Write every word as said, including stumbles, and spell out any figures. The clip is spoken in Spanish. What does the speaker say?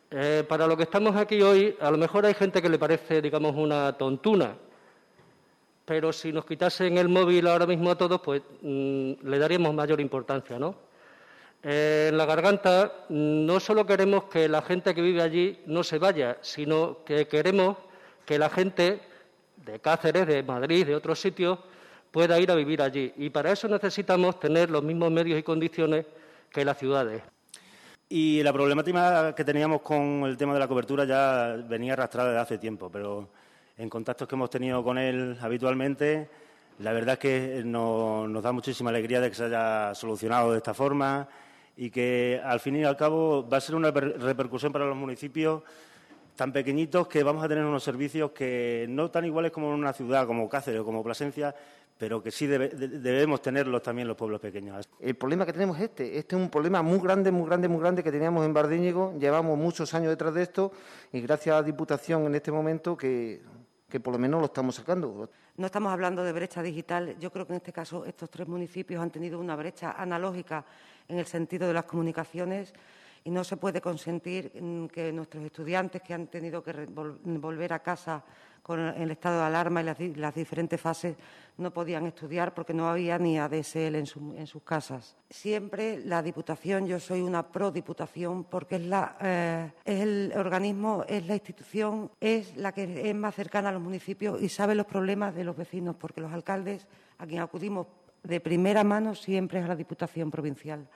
Eh, para lo que estamos aquí hoy, a lo mejor hay gente que le parece, digamos, una tontuna, pero si nos quitasen el móvil ahora mismo a todos, pues mmm, le daríamos mayor importancia, ¿no? Eh, en La Garganta no solo queremos que la gente que vive allí no se vaya, sino que queremos que la gente de Cáceres, de Madrid, de otros sitios, pueda ir a vivir allí. Y para eso necesitamos tener los mismos medios y condiciones que las ciudades. Y la problemática que teníamos con el tema de la cobertura ya venía arrastrada desde hace tiempo, pero en contactos que hemos tenido con él habitualmente, la verdad es que nos, nos da muchísima alegría de que se haya solucionado de esta forma y que, al fin y al cabo, va a ser una repercusión para los municipios tan pequeñitos que vamos a tener unos servicios que no tan iguales como en una ciudad como Cáceres o como Plasencia, pero que sí debe, de, debemos tenerlos también los pueblos pequeños. El problema que tenemos es este. Este es un problema muy grande, muy grande, muy grande que teníamos en Bardíñigo. Llevamos muchos años detrás de esto y gracias a la Diputación en este momento que, que por lo menos lo estamos sacando. No estamos hablando de brecha digital. Yo creo que en este caso estos tres municipios han tenido una brecha analógica en el sentido de las comunicaciones y no se puede consentir que nuestros estudiantes que han tenido que volver a casa con el estado de alarma y las, las diferentes fases no podían estudiar porque no había ni A D S L en, su, en sus casas. Siempre la Diputación, yo soy una pro-Diputación porque es, la, eh, es el organismo, es la institución, es la que es más cercana a los municipios y sabe los problemas de los vecinos, porque los alcaldes a quien acudimos de primera mano siempre es a la Diputación provincial.